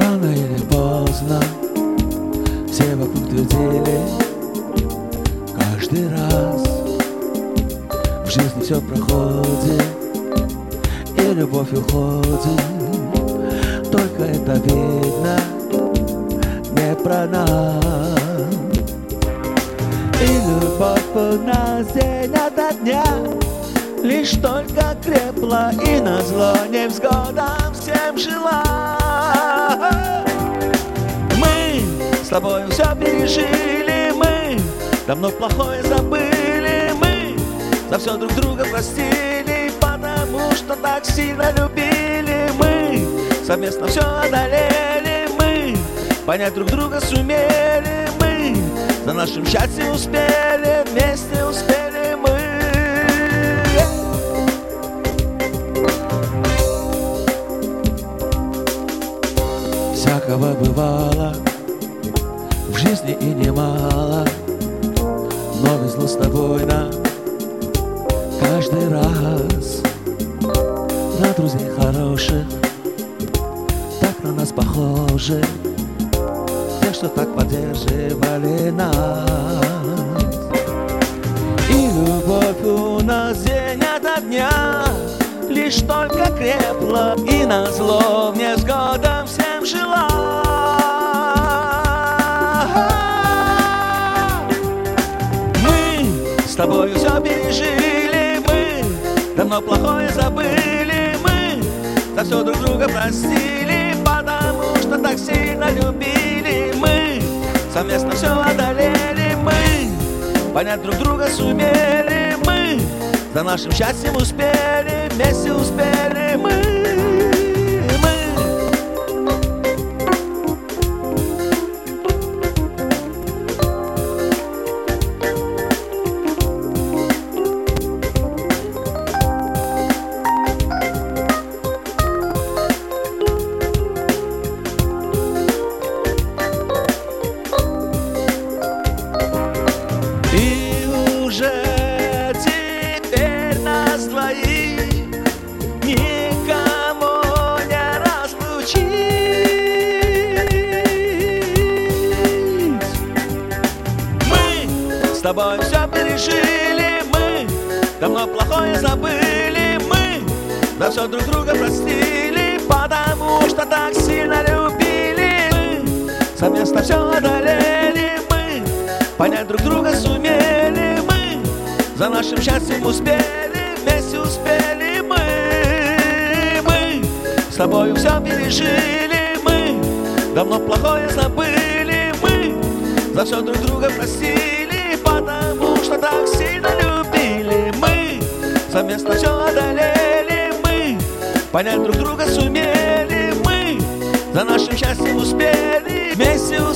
Рано или поздно все вокруг твердили, каждый раз в жизни все проходит и любовь уходит. Только это видно не про нас. И любовь у нас день ото дня лишь только крепла, и назло невзгодам всем жила. Мы с тобой все пережили, мы давно плохое забыли, мы за все друг друга простили, потому что так сильно любили. Мы совместно все одолели, мы понять друг друга сумели, мы за нашим счастьем успели, вместе успели мы. Всякого бывало в жизни и немало, но везло с тобой нам каждый раз. На друзей хороших, так на нас похожи, те, что так поддерживали нас. И любовь у нас день ото дня лишь только крепла, и назло невзгодам всем жила. Мы с тобою все пережили, мы давно плохое забыли, мы за все друг друга простили, потому что так сильно любили. Мы совместно все одолели, мы понять друг друга сумели, мы за нашим счастьем успели, вместе успели мы. И уже теперь нас двоих никому не разлучить. Мы с тобой все пережили, мы давно плохое забыли, мы за все друг друга простили, потому что так сильно любили. Мы совместно все одолели, мы понять друг друга сумели, мы за нашим счастьем успели, вместе успели мы. Мы с тобою все пережили, мы давно плохое забыли, мы за все друг друга простили, потому что так сильно любили. Мы совместно все одолели, мы понять друг друга сумели, мы за нашим счастьем успели, вместе